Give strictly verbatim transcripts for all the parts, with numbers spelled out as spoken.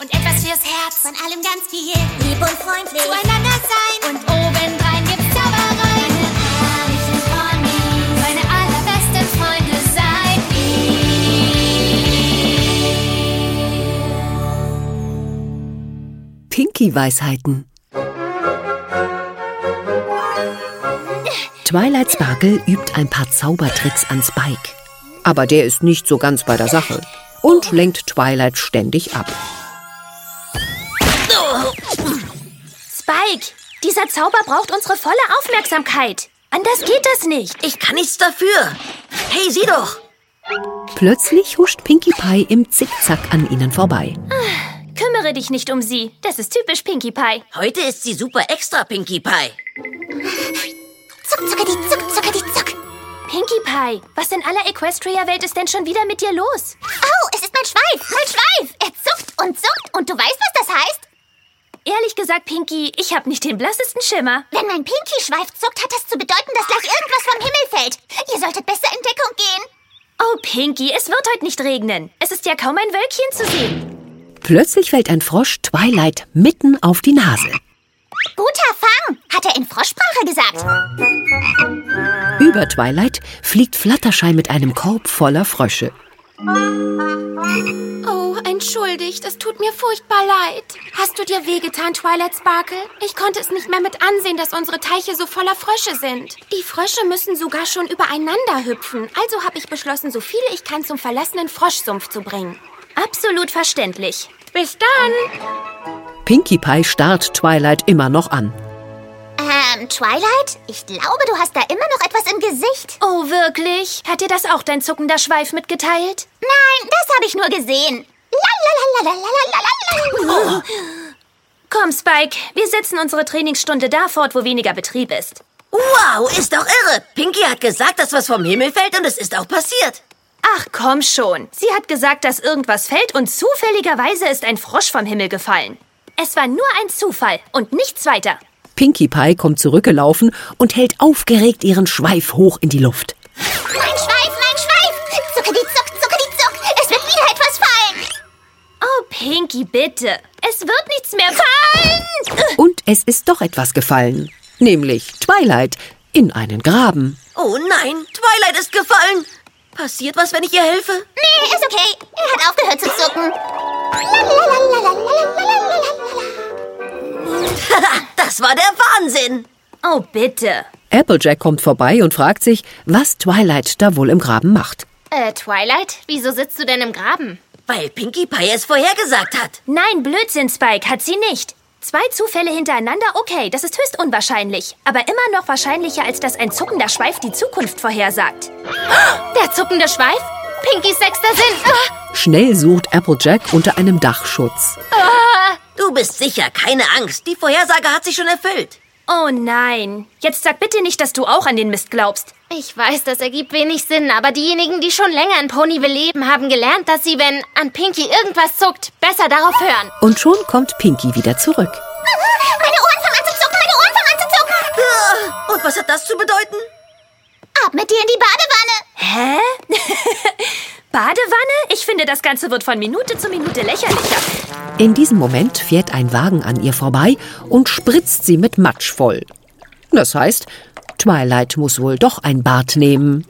und etwas fürs Herz. Von allem ganz viel, lieb und freundlich, zueinander sein. Und obendrein gibt's Zauberei. Meine ehrlichen Ponys, meine allerbesten Freunde seid ihr. Pinky-Weisheiten. Twilight Sparkle übt ein paar Zaubertricks an Spike. Aber der ist nicht so ganz bei der Sache und lenkt Twilight ständig ab. Spike, dieser Zauber braucht unsere volle Aufmerksamkeit. Anders geht das nicht. Ich kann nichts dafür. Hey, sieh doch. Plötzlich huscht Pinkie Pie im Zickzack an ihnen vorbei. Kümmere dich nicht um sie. Das ist typisch Pinkie Pie. Heute ist sie super extra, Pinkie Pie. Zuck, zuckadi, zuck, zuckadi, zuck. Pinkie Pie, was in aller Equestria-Welt ist denn schon wieder mit dir los? Oh, es ist mein Schweif, mein Schweif. Er zuckt und zuckt und du weißt, was das heißt? Ehrlich gesagt, Pinkie, ich habe nicht den blassesten Schimmer. Wenn mein Pinky-Schweif zuckt, hat das zu bedeuten, dass gleich irgendwas vom Himmel fällt. Ihr solltet besser in Deckung gehen. Oh, Pinkie, es wird heute nicht regnen. Es ist ja kaum ein Wölkchen zu sehen. Plötzlich fällt ein Frosch Twilight mitten auf die Nase. Guter Fang, hat er in Froschsprache gesagt. Über Twilight fliegt Fluttershy mit einem Korb voller Frösche. Oh, entschuldigt, es tut mir furchtbar leid. Hast du dir wehgetan, Twilight Sparkle? Ich konnte es nicht mehr mit ansehen, dass unsere Teiche so voller Frösche sind. Die Frösche müssen sogar schon übereinander hüpfen. Also habe ich beschlossen, so viele ich kann zum verlassenen Froschsumpf zu bringen. Absolut verständlich. Bis dann. Pinkie Pie starrt Twilight immer noch an. Ähm, Twilight? Ich glaube, du hast da immer noch etwas im Gesicht. Oh, wirklich? Hat dir das auch dein zuckender Schweif mitgeteilt? Nein, das habe ich nur gesehen. Lalalalalalalalalala. Komm, Spike, wir setzen unsere Trainingsstunde da fort, wo weniger Betrieb ist. Wow, ist doch irre. Pinkie hat gesagt, dass was vom Himmel fällt und es ist auch passiert. Ach, komm schon. Sie hat gesagt, dass irgendwas fällt und zufälligerweise ist ein Frosch vom Himmel gefallen. Es war nur ein Zufall und nichts weiter. Pinkie Pie kommt zurückgelaufen und hält aufgeregt ihren Schweif hoch in die Luft. Mein Schweif, mein Schweif! Zuckadi, zuck, zuckadi, zuck! Es wird wieder etwas fallen! Oh, Pinkie, bitte. Es wird nichts mehr fallen! Und es ist doch etwas gefallen. Nämlich Twilight in einen Graben. Oh nein, Twilight ist gefallen. Passiert was, wenn ich ihr helfe? Nee, ist okay. Er hat aufgehört zu zucken. Das war der Wahnsinn. Oh, bitte. Applejack kommt vorbei und fragt sich, was Twilight da wohl im Graben macht. Äh, Twilight, wieso sitzt du denn im Graben? Weil Pinkie Pie es vorhergesagt hat. Nein, Blödsinn, Spike, hat sie nicht. Zwei Zufälle hintereinander, okay, das ist höchst unwahrscheinlich. Aber immer noch wahrscheinlicher, als dass ein zuckender Schweif die Zukunft vorhersagt. Der zuckende Schweif? Pinkies sechster Sinn. Ah. Schnell sucht Applejack unter einem Dachschutz. Ah. Du bist sicher, keine Angst. Die Vorhersage hat sich schon erfüllt. Oh nein. Jetzt sag bitte nicht, dass du auch an den Mist glaubst. Ich weiß, das ergibt wenig Sinn, aber diejenigen, die schon länger in Ponyville leben, haben gelernt, dass sie, wenn an Pinkie irgendwas zuckt, besser darauf hören. Und schon kommt Pinkie wieder zurück. Meine Ohren fangen an zu zucken, meine Ohren fangen an zu zucken. Und was hat das zu bedeuten? Ab mit dir in die Badewanne. Hä? Badewanne? Ich finde, das Ganze wird von Minute zu Minute lächerlicher. In diesem Moment fährt ein Wagen an ihr vorbei und spritzt sie mit Matsch voll. Das heißt, Twilight muss wohl doch ein Bad nehmen.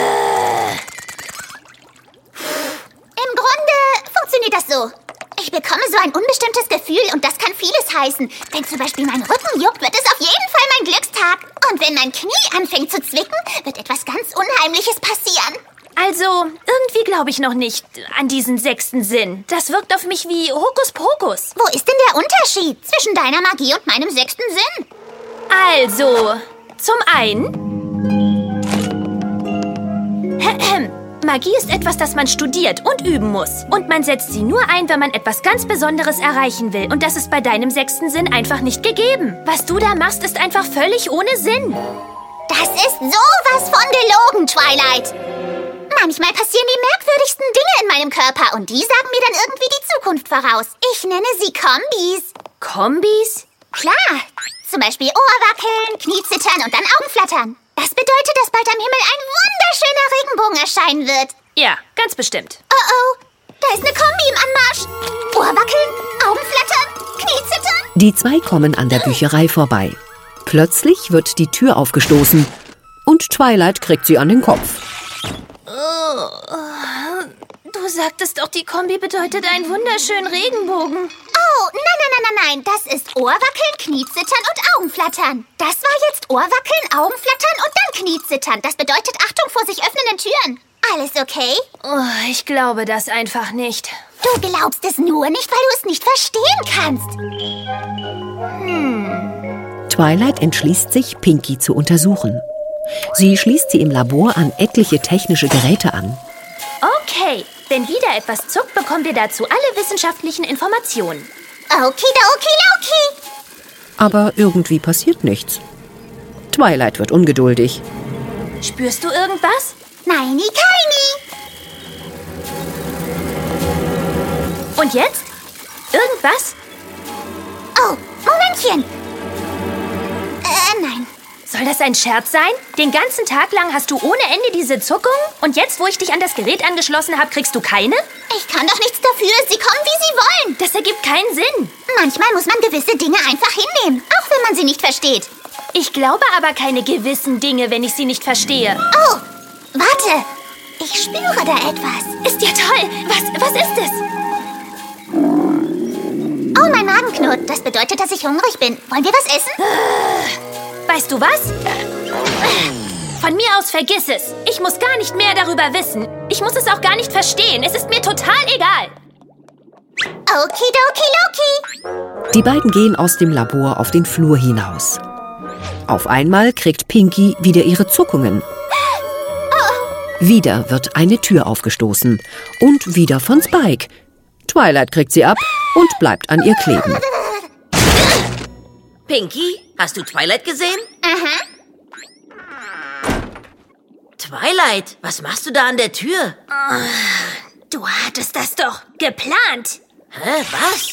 Im Grunde funktioniert das so. Ich bekomme so ein unbestimmtes Gefühl und das kann vieles heißen. Wenn zum Beispiel mein Rücken juckt, wird es auf jeden Fall mein Glückstag. Und wenn mein Knie anfängt zu zwicken, wird etwas ganz Unheimliches passieren. Also, irgendwie glaube ich noch nicht an diesen sechsten Sinn. Das wirkt auf mich wie Hokuspokus. Wo ist denn der Unterschied zwischen deiner Magie und meinem sechsten Sinn? Also, zum einen... Magie ist etwas, das man studiert und üben muss. Und man setzt sie nur ein, wenn man etwas ganz Besonderes erreichen will. Und das ist bei deinem sechsten Sinn einfach nicht gegeben. Was du da machst, ist einfach völlig ohne Sinn. Das ist sowas von gelogen, Twilight. Manchmal passieren die merkwürdigsten Dinge in meinem Körper und die sagen mir dann irgendwie die Zukunft voraus. Ich nenne sie Kombis. Kombis? Klar. Zum Beispiel Ohrwackeln, Kniezittern und dann Augenflattern. Das bedeutet, dass bald am Himmel ein wunderschöner Regenbogen erscheinen wird. Ja, ganz bestimmt. Oh oh, da ist eine Kombi im Anmarsch. Ohrwackeln, Die zwei kommen an der Bücherei vorbei. Plötzlich wird die Tür aufgestoßen und Twilight kriegt sie an den Kopf. Du sagtest doch, die Kombi bedeutet einen wunderschönen Regenbogen. Oh, nein, nein, nein, nein, nein. Das ist Ohrwackeln, Kniezittern und Augenflattern. Das war jetzt Ohrwackeln, Augenflattern und dann Kniezittern. Das bedeutet Achtung vor sich öffnenden Türen. Alles okay? Oh, ich glaube das einfach nicht. Du glaubst es nur nicht, weil du es nicht verstehen kannst. Hm. Twilight entschließt sich, Pinky zu untersuchen. Sie schließt sie im Labor an etliche technische Geräte an. Okay, wenn wieder etwas zuckt, bekommen wir dazu alle wissenschaftlichen Informationen. Okidokiloki. Aber irgendwie passiert nichts. Twilight wird ungeduldig. Spürst du irgendwas? Neini, keini. Und jetzt? Irgendwas? Oh, Momentchen. Äh, nein. Soll das ein Scherz sein? Den ganzen Tag lang hast du ohne Ende diese Zuckung? Und jetzt, wo ich dich an das Gerät angeschlossen habe, kriegst du keine? Ich kann doch nichts dafür. Sie kommen, wie sie wollen. Das ergibt keinen Sinn. Manchmal muss man gewisse Dinge einfach hinnehmen, auch wenn man sie nicht versteht. Ich glaube aber keine gewissen Dinge, wenn ich sie nicht verstehe. Oh, warte. Ich spüre da etwas. Ist ja toll. Was, was ist es? Oh, mein Magen knurrt. Das bedeutet, dass ich hungrig bin. Wollen wir was essen? Weißt du was? Von mir aus vergiss es. Ich muss gar nicht mehr darüber wissen. Ich muss es auch gar nicht verstehen. Es ist mir total egal. Okidokiloki. Die beiden gehen aus dem Labor auf den Flur hinaus. Auf einmal kriegt Pinky wieder ihre Zuckungen. Wieder wird eine Tür aufgestoßen. Und wieder von Spike. Twilight kriegt sie ab und bleibt an ihr kleben. Pinky, hast du Twilight gesehen? Aha. Twilight, was machst du da an der Tür? Du hattest das doch geplant. Hä, was?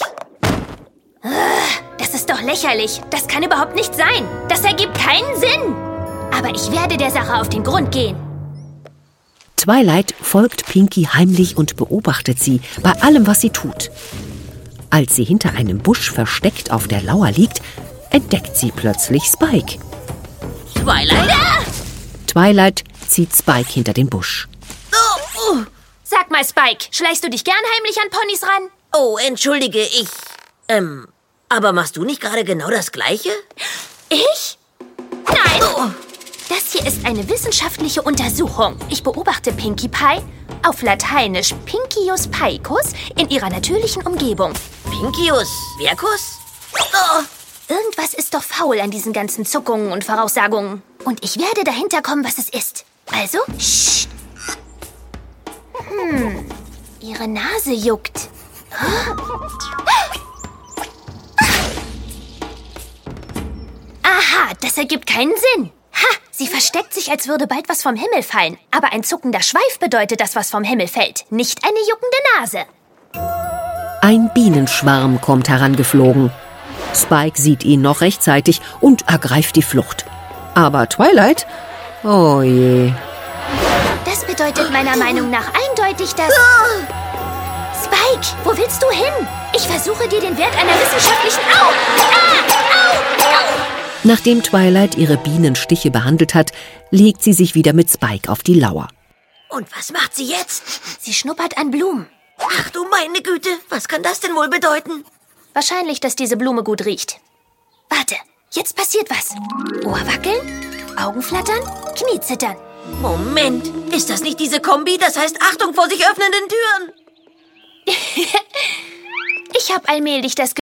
Das ist doch lächerlich. Das kann überhaupt nicht sein. Das ergibt keinen Sinn. Aber ich werde der Sache auf den Grund gehen. Twilight folgt Pinky heimlich und beobachtet sie bei allem, was sie tut. Als sie hinter einem Busch versteckt auf der Lauer liegt, entdeckt sie plötzlich Spike. Twilight? Ah! Twilight zieht Spike hinter den Busch. Oh, oh. Sag mal, Spike, schleichst du dich gern heimlich an Ponys ran? Oh, entschuldige, ich... Ähm, aber machst du nicht gerade genau das Gleiche? Ich? Nein! Oh. Das hier ist eine wissenschaftliche Untersuchung. Ich beobachte Pinkie Pie, auf Lateinisch Pinkius paicus, in ihrer natürlichen Umgebung. Pinkius Verkus? Oh. Irgendwas ist doch faul an diesen ganzen Zuckungen und Voraussagungen. Und ich werde dahinter kommen, was es ist. Also, Psst. Hm, ihre Nase juckt. Aha, das ergibt keinen Sinn. Ha, sie versteckt sich, als würde bald was vom Himmel fallen. Aber ein zuckender Schweif bedeutet, dass was vom Himmel fällt, nicht eine juckende Nase. Ein Bienenschwarm kommt herangeflogen. Spike sieht ihn noch rechtzeitig und ergreift die Flucht. Aber Twilight? Oh je. Das bedeutet meiner Meinung nach eindeutig, dass... Spike, wo willst du hin? Ich versuche dir den Wert einer wissenschaftlichen... Au! Ah! Au! Au! Nachdem Twilight ihre Bienenstiche behandelt hat, legt sie sich wieder mit Spike auf die Lauer. Und was macht sie jetzt? Sie schnuppert an Blumen. Ach du meine Güte, was kann das denn wohl bedeuten? Wahrscheinlich, dass diese Blume gut riecht. Warte, jetzt passiert was. Ohr wackeln, Augen flattern, Knie zittern. Moment, ist das nicht diese Kombi? Das heißt Achtung vor sich öffnenden Türen. Ich habe allmählich das